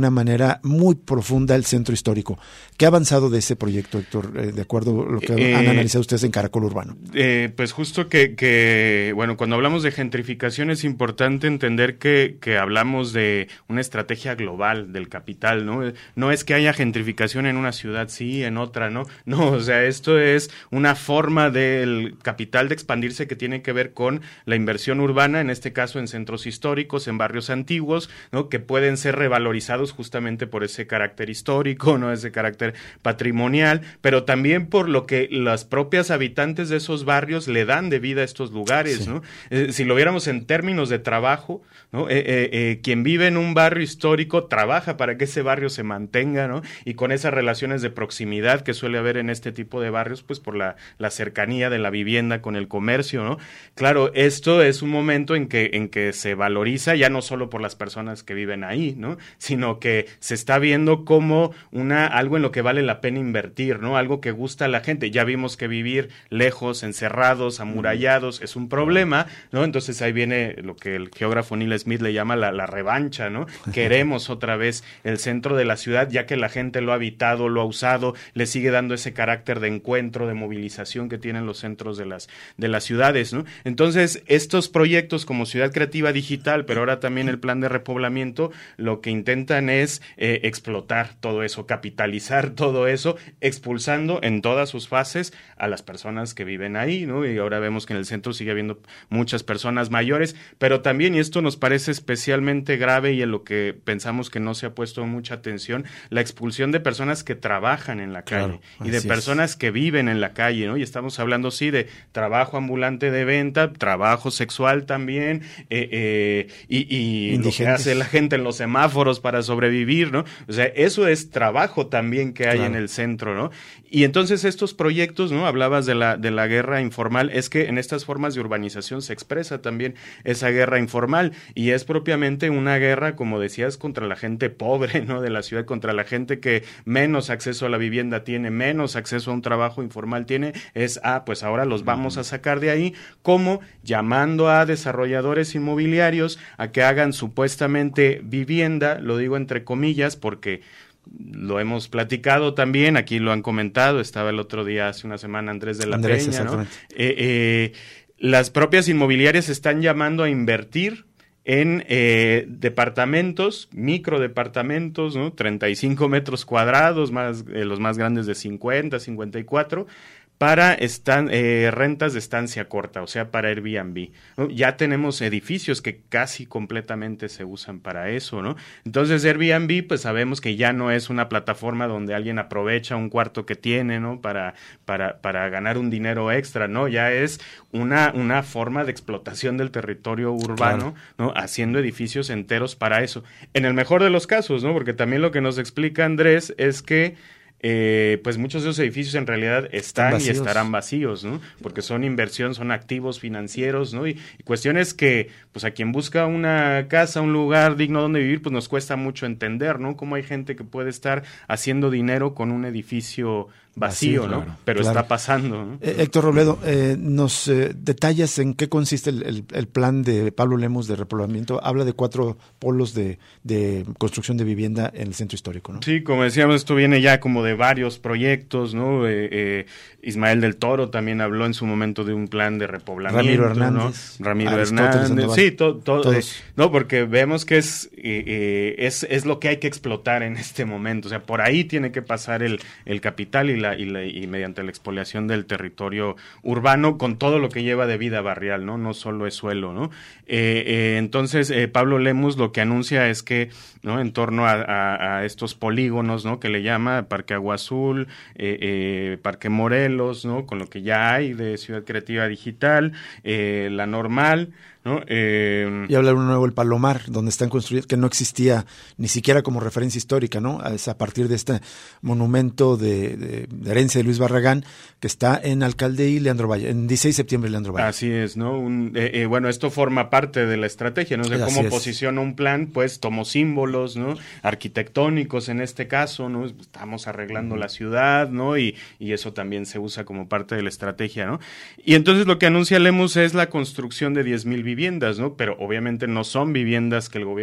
manera muy profunda el centro histórico. ¿Qué ha avanzado de ese proyecto, Héctor, eh, de acuerdo a lo que eh, han analizado ustedes en Caracol Urbano? Eh, pues justo que, que, bueno, cuando hablamos de gentrificación es importante entender que, que hablamos de una estrategia global del capital, ¿no? No es que haya gentrificación en una ciudad, sí, en otra, ¿no? No, o sea, esto es una forma del capital de expandirse que tiene que ver con la inversión urbana, en este caso en centros históricos, en barrios antiguos, ¿no? Que pueden ser revalorizados justamente por ese carácter histórico, ¿no? Ese carácter patrimonial, pero también por lo que las propias habitantes de esos barrios le dan de vida a estos lugares, sí. ¿no? Eh, si lo viéramos en términos de trabajo, ¿no? Eh, eh, eh, quien vive en un barrio histórico trabaja para que ese barrio se mantenga, ¿no? Y con esas relaciones de proximidad que suele haber en este tipo de barrios, pues por la, la cercanía de la vivienda con el comercio, ¿no? Claro, esto es un momento en que, en que se valoriza ya no solo por las personas que viven ahí, ¿no? Sino que se está viendo como una, algo en lo que vale la pena invertir, ¿no? Algo que gusta a la gente. Ya vimos que vivir lejos, encerrados, amurallados, es un problema, ¿no? Entonces ahí viene lo que el geógrafo Neil Smith le llama la, la revancha, ¿no? Queremos otra vez el centro de la ciudad, ya que la gente lo ha habitado, lo ha usado, le sigue dando ese carácter de encuentro, de movilización que tienen los centros de las, de las ciudades, ¿no? Entonces, estos proyectos como Ciudad Creativa Digital, pero ahora también el plan de repoblamiento, lo que intentan es eh, explotar todo eso, capitalizar todo eso, expulsando en todas sus fases a las personas que viven ahí, ¿no? Y ahora vemos que en el centro sigue habiendo muchas personas mayores, pero también, y esto nos parece especialmente grave y en lo que pensamos que no se ha puesto mucha atención, la expulsión de personas que trabajan en la calle, claro, y de personas es. que viven en la calle, ¿no? Y estamos hablando, sí, de trabajo ambulante de venta, trabajo sexual también, eh, eh, y, y lo que hace la gente en los semáforos para sobrevivir, ¿no? O sea, eso es trabajo también que hay claro. en el centro, ¿no? Y entonces estos proyectos, ¿no? Hablabas de la, de la guerra informal, es que en estas formas de urbanización se expresa también esa guerra informal, y es propiamente una guerra, como decías, contra la gente pobre, ¿no? De la ciudad, contra la gente que menos acceso a la vivienda tiene, menos acceso a un trabajo informal tiene, es, ah, pues ahora los vamos a sacar de ahí, como llamando a desarrolladores inmobiliarios a que hagan supuestamente vivienda, lo digo entre comillas, porque lo hemos platicado también, aquí lo han comentado, estaba el otro día, hace una semana, Andrés de la Andrés, Peña, ¿no? Eh, eh, las propias inmobiliarias están llamando a invertir en eh, departamentos, microdepartamentos, ¿no? treinta y cinco metros cuadrados, más eh, los más grandes de cincuenta, cincuenta y cuatro, para estan, eh, rentas de estancia corta, o sea, para Airbnb, ¿no? Ya tenemos edificios que casi completamente se usan para eso, ¿no? Entonces, Airbnb, pues sabemos que ya no es una plataforma donde alguien aprovecha un cuarto que tiene, ¿no? Para, para, para ganar un dinero extra, ¿no? Ya es una, una forma de explotación del territorio urbano, claro. ¿no? Haciendo edificios enteros para eso. En el mejor de los casos, ¿no? Porque también lo que nos explica Andrés es que Eh, pues muchos de esos edificios en realidad están, están y estarán vacíos, ¿no? Porque son inversión, son activos financieros, ¿no? Y, y cuestiones que, pues a quien busca una casa, un lugar digno donde vivir, pues nos cuesta mucho entender, ¿no? Cómo hay gente que puede estar haciendo dinero con un edificio vacío, vacío, ¿no? Claro, Pero claro. está pasando, ¿no? Eh, Héctor Robledo, eh, ¿nos eh, detallas en qué consiste el, el, el plan de Pablo Lemus de repoblamiento? Habla de cuatro polos de, de construcción de vivienda en el centro histórico, ¿no? Sí, como decíamos, esto viene ya como de varios proyectos, ¿no? Eh, eh, Ismael del Toro también habló en su momento de un plan de repoblamiento, Ramiro Hernández, ¿no? Ramiro Hernández, sí, to, to, todos. Eh, no, porque vemos que es, eh, eh, es es lo que hay que explotar en este momento, o sea, por ahí tiene que pasar el, el capital y la Y, la, y mediante la expoliación del territorio urbano con todo lo que lleva de vida barrial, ¿no? No solo es suelo, ¿no? Eh, eh, entonces, eh, Pablo Lemus lo que anuncia es que, ¿no? En torno a, a, a estos polígonos, ¿no? Que le llama Parque Agua Azul, eh, eh, Parque Morelos, ¿no? Con lo que ya hay de Ciudad Creativa Digital, eh, la Normal, ¿no? Eh, y hablar uno nuevo, el Palomar, donde están construidos, que no existía ni siquiera como referencia histórica, ¿no? Es a partir de este monumento de, de, de herencia de Luis Barragán, que está en Alcalde y Leandro Valle, en dieciséis de septiembre Leandro Valle. Así es, ¿no? Un, eh, eh, bueno, esto forma parte de la estrategia, no sé Así cómo es. posiciona un plan, pues tomo símbolos, ¿no? Arquitectónicos en este caso, ¿no? Estamos arreglando uh-huh. la ciudad, ¿no? Y, y eso también se usa como parte de la estrategia, ¿no? Y entonces lo que anuncia Lemus es la construcción de diez mil viviendas, ¿no? Pero obviamente no son viviendas que el gobierno va a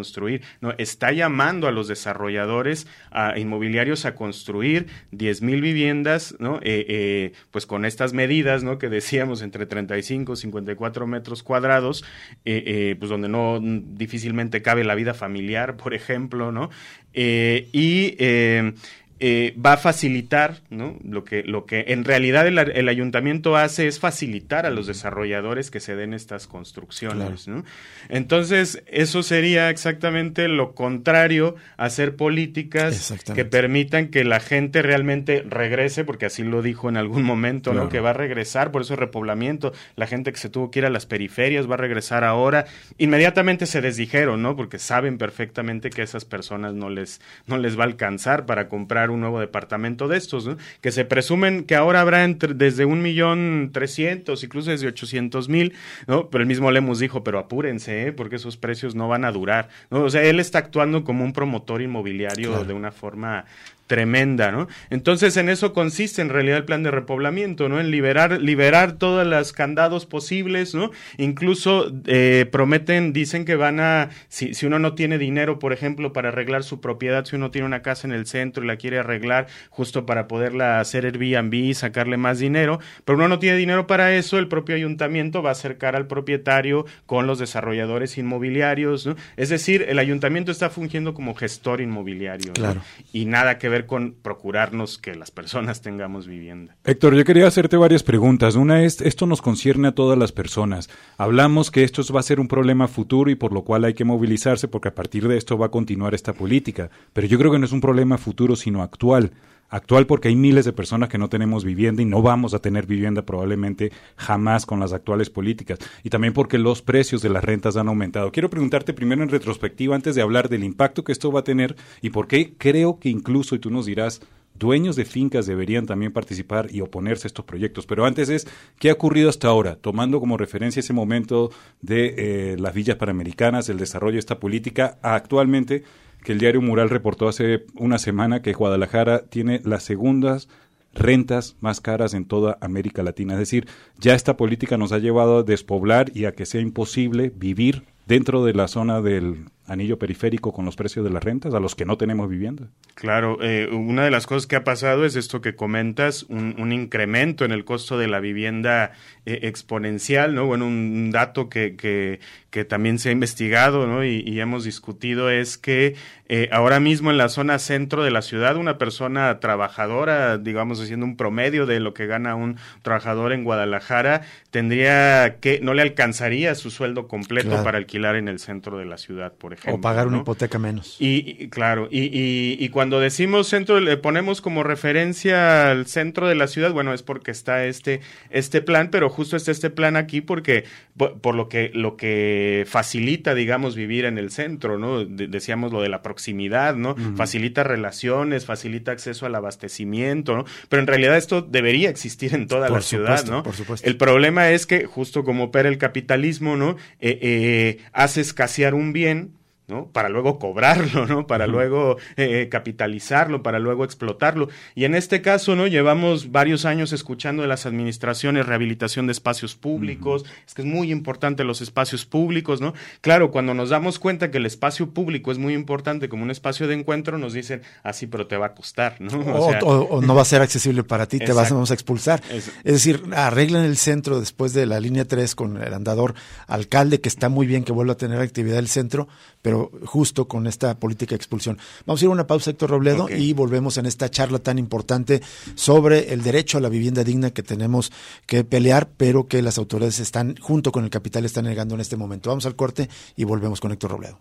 construir, no, está llamando a los desarrolladores a inmobiliarios a construir diez mil viviendas, ¿no? Eh, eh, pues con estas medidas, ¿no? Que decíamos entre treinta y cinco, cincuenta y cuatro metros cuadrados, eh, eh, pues donde no difícilmente cabe la vida familiar, por ejemplo, ¿no? Eh, y eh, Eh, va a facilitar, ¿no? Lo que, lo que en realidad el, el ayuntamiento hace es facilitar a los desarrolladores que se den estas construcciones, claro. ¿no? Entonces, eso sería exactamente lo contrario a hacer políticas que permitan que la gente realmente regrese, porque así lo dijo en algún momento, claro. ¿no? Que va a regresar, por eso el repoblamiento, la gente que se tuvo que ir a las periferias va a regresar ahora. Inmediatamente se desdijeron, ¿no? Porque saben perfectamente que a esas personas no les, no les va a alcanzar para comprar un nuevo departamento de estos, ¿no? Que se presumen que ahora habrá entre, desde un millón trescientos, incluso desde ochocientos mil, ¿no? Pero el mismo Lemus dijo, pero apúrense, ¿eh? Porque esos precios no van a durar, ¿no? O sea, él está actuando como un promotor inmobiliario claro. de una forma tremenda, ¿no? Entonces, en eso consiste en realidad el plan de repoblamiento, ¿no? En liberar, liberar todos los candados posibles, ¿no? Incluso eh, prometen, dicen que van a, si, si uno no tiene dinero, por ejemplo, para arreglar su propiedad, si uno tiene una casa en el centro y la quiere arreglar justo para poderla hacer Airbnb y sacarle más dinero, pero uno no tiene dinero para eso, el propio ayuntamiento va a acercar al propietario con los desarrolladores inmobiliarios, ¿no? Es decir, el ayuntamiento está fungiendo como gestor inmobiliario, claro. ¿no? Y nada que ver con procurarnos que las personas tengamos vivienda. Héctor, yo quería hacerte varias preguntas. Una es, esto nos concierne a todas las personas. Hablamos que esto va a ser un problema futuro y por lo cual hay que movilizarse porque a partir de esto va a continuar esta política. Pero yo creo que no es un problema futuro, sino actual. Actual porque hay miles de personas que no tenemos vivienda y no vamos a tener vivienda probablemente jamás con las actuales políticas. Y también porque los precios de las rentas han aumentado. Quiero preguntarte primero en retrospectiva, antes de hablar del impacto que esto va a tener y por qué creo que incluso, y tú nos dirás, dueños de fincas deberían también participar y oponerse a estos proyectos. Pero antes es, ¿qué ha ocurrido hasta ahora? Tomando como referencia ese momento de eh, las villas panamericanas, el desarrollo de esta política, actualmente, que el diario Mural reportó hace una semana que Guadalajara tiene las segundas rentas más caras en toda América Latina. Es decir, ya esta política nos ha llevado a despoblar y a que sea imposible vivir dentro de la zona del anillo periférico con los precios de las rentas, a los que no tenemos vivienda. Claro, eh, una de las cosas que ha pasado es esto que comentas, un, un incremento en el costo de la vivienda eh, exponencial, ¿no? Bueno, un dato que, que, que también se ha investigado, ¿no? Y, y hemos discutido es que eh, ahora mismo en la zona centro de la ciudad, una persona trabajadora, digamos haciendo un promedio de lo que gana un trabajador en Guadalajara, tendría que, no le alcanzaría su sueldo completo claro. para alquilar en el centro de la ciudad, por ejemplo. O pagar una ¿no? hipoteca menos. Y, y claro, y, y, y cuando decimos centro, le ponemos como referencia al centro de la ciudad, bueno, es porque está este, este plan, pero justo está este plan aquí porque, por, por lo que, lo que facilita, digamos, vivir en el centro, ¿no? De, decíamos lo de la proximidad, ¿no? Uh-huh. Facilita relaciones, facilita acceso al abastecimiento, ¿no? Pero en realidad esto debería existir en toda por la supuesto, ciudad, ¿no? Por supuesto. El problema es que, justo como opera el capitalismo, ¿no? Eh, eh, hace escasear un bien, ¿no? Para luego cobrarlo, ¿no? Para uh-huh. luego eh, capitalizarlo, para luego explotarlo. Y en este caso, ¿no? Llevamos varios años escuchando de las administraciones rehabilitación de espacios públicos. Uh-huh. Es que es muy importante los espacios públicos, ¿no? Claro, cuando nos damos cuenta que el espacio público es muy importante como un espacio de encuentro, nos dicen, ah, sí, pero te va a costar, ¿no? O, o, sea, o, o no va a ser accesible para ti, te vas, vamos a expulsar. Es, es decir, arreglan el centro después de la línea tres con el andador alcalde, que está muy bien que vuelva a tener actividad el centro, pero justo con esta política de expulsión. Vamos a ir a una pausa, Héctor Robledo, okay. y volvemos en esta charla tan importante sobre el derecho a la vivienda digna que tenemos que pelear, pero que las autoridades están, junto con el capital, están negando en este momento. Vamos al corte y volvemos con Héctor Robledo.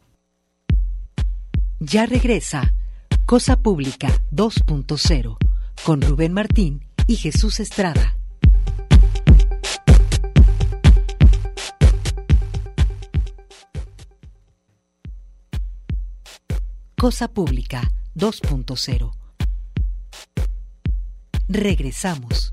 Ya regresa Cosa Pública dos punto cero con Rubén Martín y Jesús Estrada. Cosa Pública dos punto cero. Regresamos.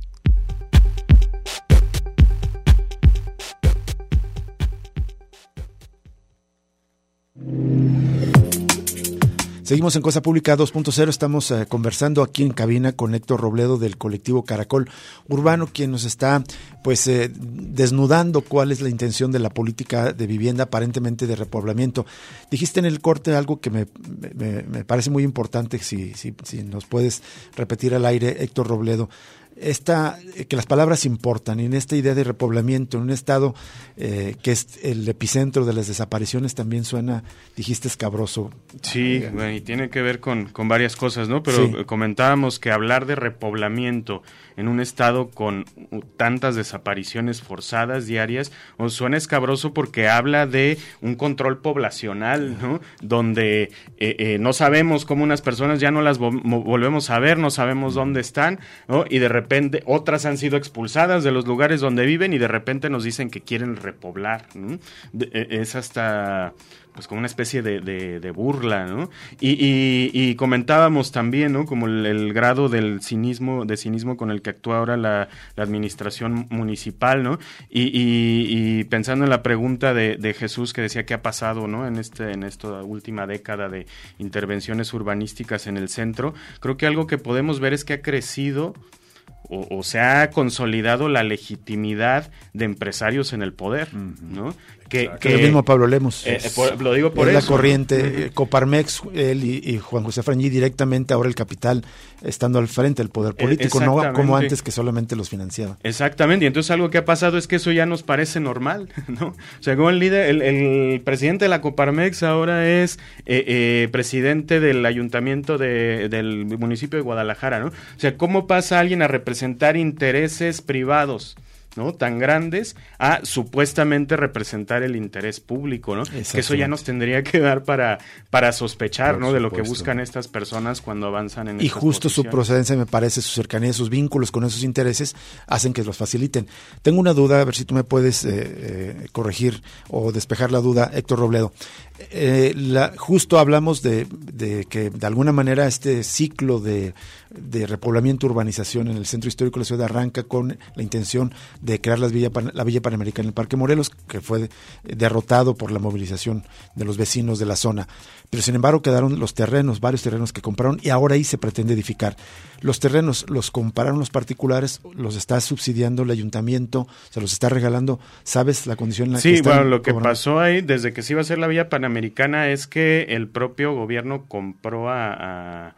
Seguimos en Cosa Pública dos punto cero, estamos eh, conversando aquí en cabina con Héctor Robledo del colectivo Caracol Urbano, quien nos está pues eh, desnudando cuál es la intención de la política de vivienda aparentemente de repoblamiento. Dijiste en el corte algo que me, me, me parece muy importante, si, si, si nos puedes repetir al aire, Héctor Robledo. Esta, que las palabras importan, y en esta idea de repoblamiento, en un estado eh, que es el epicentro de las desapariciones, también suena, dijiste, escabroso. Sí, bueno, y tiene que ver con, con varias cosas, ¿no? Pero sí, comentábamos que hablar de repoblamiento en un estado con tantas desapariciones forzadas diarias, os suena escabroso porque habla de un control poblacional, ¿no? Donde eh, eh, no sabemos cómo unas personas ya no las vo- volvemos a ver, no sabemos dónde están, ¿no? Y de repente repente otras han sido expulsadas de los lugares donde viven y de repente nos dicen que quieren repoblar, ¿no? De, es hasta pues como una especie de, de, de burla, ¿no? Y, y, y comentábamos también, ¿no? Como el, el grado del cinismo, de cinismo con el que actúa ahora la, la administración municipal, ¿no? Y, y, y pensando en la pregunta de, de Jesús que decía qué ha pasado, ¿no? En este, en esta última década de intervenciones urbanísticas en el centro, creo que algo que podemos ver es que ha crecido O, o se ha consolidado la legitimidad de empresarios en el poder, ¿no? Que, que el mismo Pablo Lemos. Eh, por, lo digo por es eso. La corriente, uh-huh. Coparmex, él y, y Juan José Frangí directamente, ahora el capital estando al frente del poder político, no como antes que solamente los financiaba. Exactamente, y entonces algo que ha pasado es que eso ya nos parece normal, ¿no? O sea, como el líder, el, el presidente de la Coparmex ahora es eh, eh, presidente del ayuntamiento de, del municipio de Guadalajara, ¿no? O sea, ¿cómo pasa alguien a representar intereses privados, ¿no? Tan grandes a supuestamente representar el interés público, ¿no? Que eso ya nos tendría que dar para, para sospechar, Por ¿no? De lo que buscan estas personas cuando avanzan en Y estas justo posiciones. Su procedencia, me parece, su cercanía, sus vínculos con esos intereses hacen que los faciliten. Tengo una duda, a ver si tú me puedes eh, eh, corregir o despejar la duda, Héctor Robledo. Eh, la, justo hablamos de, de que de alguna manera este ciclo de, de repoblamiento, urbanización en el centro histórico de la ciudad arranca con la intención de crear las Villa, la Villa Panamericana en el Parque Morelos, que fue derrotado por la movilización de los vecinos de la zona. Pero sin embargo quedaron los terrenos, varios terrenos que compraron, y ahora ahí se pretende edificar. Los terrenos los compraron los particulares, los está subsidiando el ayuntamiento, se los está regalando. ¿Sabes la condición en la sí, que están? Sí, bueno, lo que cobrando? pasó ahí, desde que se iba a hacer la Villa Panamericana, es que el propio gobierno compró a... a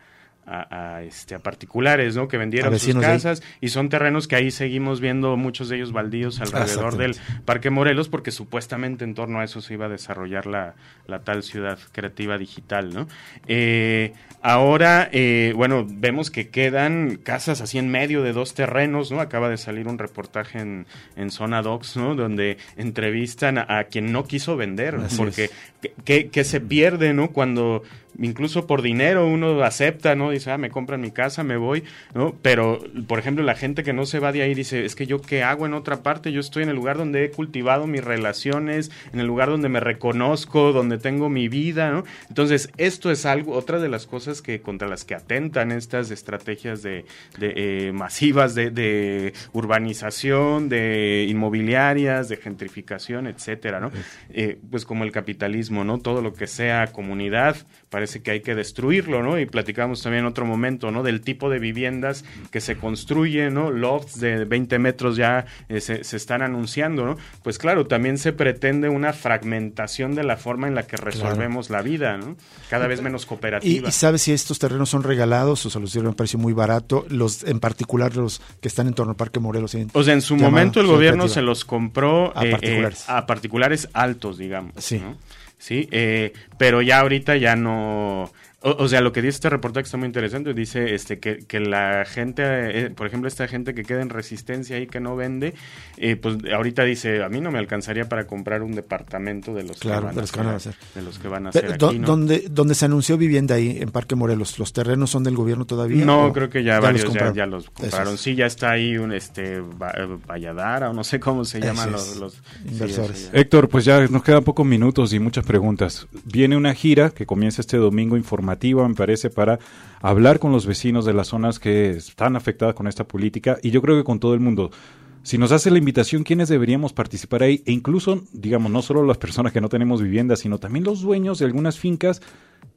A, a, este, a particulares, ¿no? Que vendieron sus casas y son terrenos que ahí seguimos viendo muchos de ellos baldíos alrededor del Parque Morelos, porque supuestamente en torno a eso se iba a desarrollar la, la tal ciudad creativa digital, ¿no? Eh, ahora, eh, bueno, vemos que quedan casas así en medio de dos terrenos, ¿no? Acaba de salir un reportaje en, en Zona Docs, ¿no? Donde entrevistan a, a quien no quiso vender, así porque que, que se pierde, ¿no? Cuando incluso por dinero uno acepta, ¿no? Dice, ah, me compran mi casa, me voy, ¿no? Pero, por ejemplo, la gente que no se va de ahí dice, es que yo qué hago en otra parte, yo estoy en el lugar donde he cultivado mis relaciones, en el lugar donde me reconozco, donde tengo mi vida, ¿no? Entonces, esto es algo, otra de las cosas que contra las que atentan estas estrategias de, de eh, masivas de, de urbanización, de inmobiliarias, de gentrificación, etcétera, ¿no? Eh, pues como el capitalismo, ¿no? Todo lo que sea comunidad, parece que hay que destruirlo, ¿no? Y platicamos también en otro momento, ¿no? Del tipo de viviendas que se construyen, ¿no? Lofts de veinte metros ya eh, se, se están anunciando, ¿no? Pues claro, también se pretende una fragmentación de la forma en la que resolvemos claro. la vida, ¿no? Cada vez menos cooperativa. ¿Y, y sabes si estos terrenos son regalados o se los dieron a un precio muy barato? Los, en particular los que están en torno al Parque Morelos. En, o sea, en su momento el gobierno creativa. se los compró a, eh, particulares. Eh, a particulares altos, digamos, sí. ¿no? Sí, eh, pero ya ahorita ya no... O, o sea, lo que dice este reportaje está muy interesante. Dice este que, que la gente, eh, por ejemplo, esta gente que queda en Resistencia y que no vende, eh, pues ahorita dice, a mí no me alcanzaría para comprar un departamento de los, claro, que, van de los que van a hacer. De los que van a Pero, hacer aquí, ¿no? ¿dónde, ¿Dónde se anunció vivienda ahí, en Parque Morelos? ¿Los terrenos son del gobierno todavía? No, creo que ya, ya varios los ya, ya los compraron. Sí, ya está ahí un este Valladara o no sé cómo se llaman los, los inversores. Sí, Héctor, pues ya nos quedan pocos minutos y muchas preguntas. Viene una gira que comienza este domingo informativa, me parece, para hablar con los vecinos de las zonas que están afectadas con esta política, y yo creo que con todo el mundo. Si nos hace la invitación, ¿quiénes deberíamos participar ahí? E incluso, digamos, no solo las personas que no tenemos vivienda, sino también los dueños de algunas fincas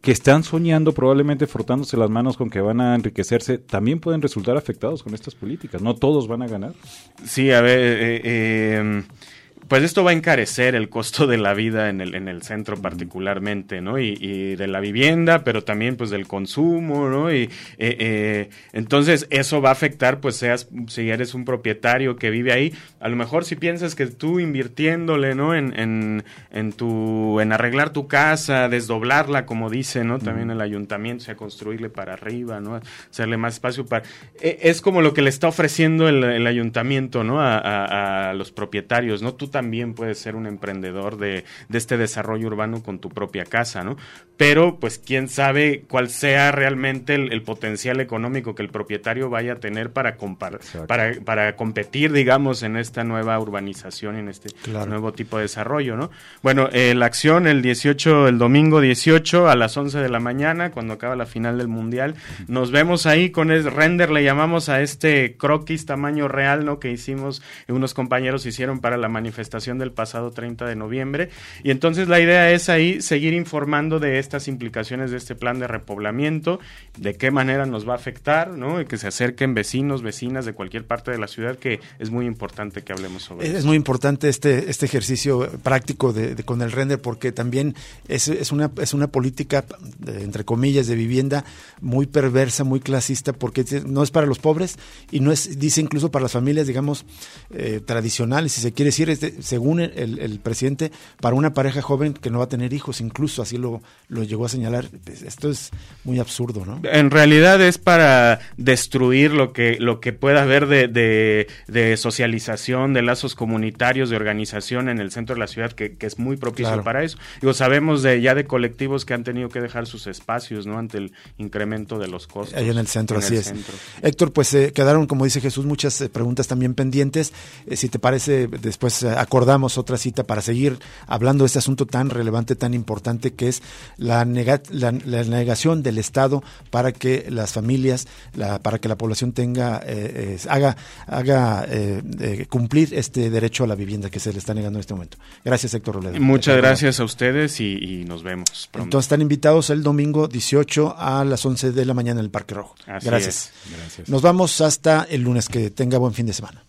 que están soñando, probablemente frotándose las manos con que van a enriquecerse, también pueden resultar afectados con estas políticas. No todos van a ganar. Sí, a ver, eh, eh, pues esto va a encarecer el costo de la vida en el en el centro particularmente, ¿no? Y, y de la vivienda, pero también pues del consumo, ¿no? Y eh, eh, entonces eso va a afectar, pues seas si eres un propietario que vive ahí, a lo mejor si piensas que tú invirtiéndole, ¿no? En en en tu en arreglar tu casa, desdoblarla, como dice, ¿no? También el ayuntamiento, o sea, construirle para arriba, ¿no? Hacerle más espacio para eh, es como lo que le está ofreciendo el, el ayuntamiento, ¿no? A, a, a los propietarios, ¿no? Tú también puedes ser un emprendedor de, de este desarrollo urbano con tu propia casa, ¿no? Pero, pues, quién sabe cuál sea realmente el, el potencial económico que el propietario vaya a tener para, compar- para, para competir, digamos, en esta nueva urbanización, en este claro. nuevo tipo de desarrollo, ¿no? Bueno, eh, la acción el dieciocho, el domingo dieciocho a las once de la mañana, cuando acaba la final del Mundial, nos vemos ahí con el render, le llamamos a este croquis tamaño real, ¿no? Que hicimos, unos compañeros hicieron para la manifestación del pasado treinta de noviembre, y entonces la idea es ahí seguir informando de estas implicaciones de este plan de repoblamiento, de qué manera nos va a afectar, ¿no? Y que se acerquen vecinos, vecinas de cualquier parte de la ciudad, que es muy importante que hablemos sobre eso. Es muy importante este este ejercicio práctico de, de con el render, porque también es, es una es una política, de, entre comillas, de vivienda muy perversa, muy clasista, porque no es para los pobres y no es, dice incluso para las familias, digamos, eh, tradicionales, si se quiere decir, este, según el, el presidente, para una pareja joven que no va a tener hijos, incluso así lo, lo llegó a señalar. Esto es muy absurdo, ¿no? En realidad es para destruir lo que lo que pueda haber de, de, de socialización, de lazos comunitarios, de organización en el centro de la ciudad, que, que es muy propicio claro. para eso. Digo, sabemos de ya de colectivos que han tenido que dejar sus espacios, ¿no? Ante el incremento de los costos. Ahí en el centro, en así el es. Centro. Héctor, pues eh, quedaron, como dice Jesús, muchas eh, preguntas también pendientes. Eh, si te parece, después eh, acordamos otra cita para seguir hablando de este asunto tan relevante, tan importante, que es la, nega- la, la negación del Estado para que las familias, la, para que la población tenga, eh, eh, haga, haga eh, eh, cumplir este derecho a la vivienda que se le está negando en este momento. Gracias, Héctor Roledo. Muchas gracias a ustedes y, y nos vemos pronto. Entonces están invitados el domingo dieciocho a las once de la mañana en el Parque Rojo. Así gracias. Es. Gracias. Nos vamos hasta el lunes. Que tenga buen fin de semana.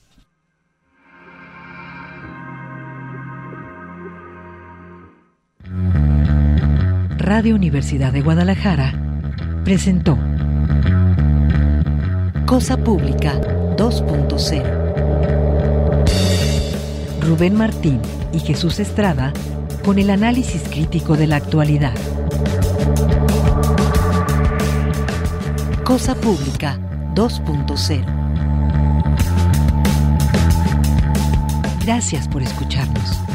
Radio Universidad de Guadalajara presentó Cosa Pública dos punto cero. Rubén Martín y Jesús Estrada con el análisis crítico de la actualidad. Cosa Pública dos punto cero. Gracias por escucharnos.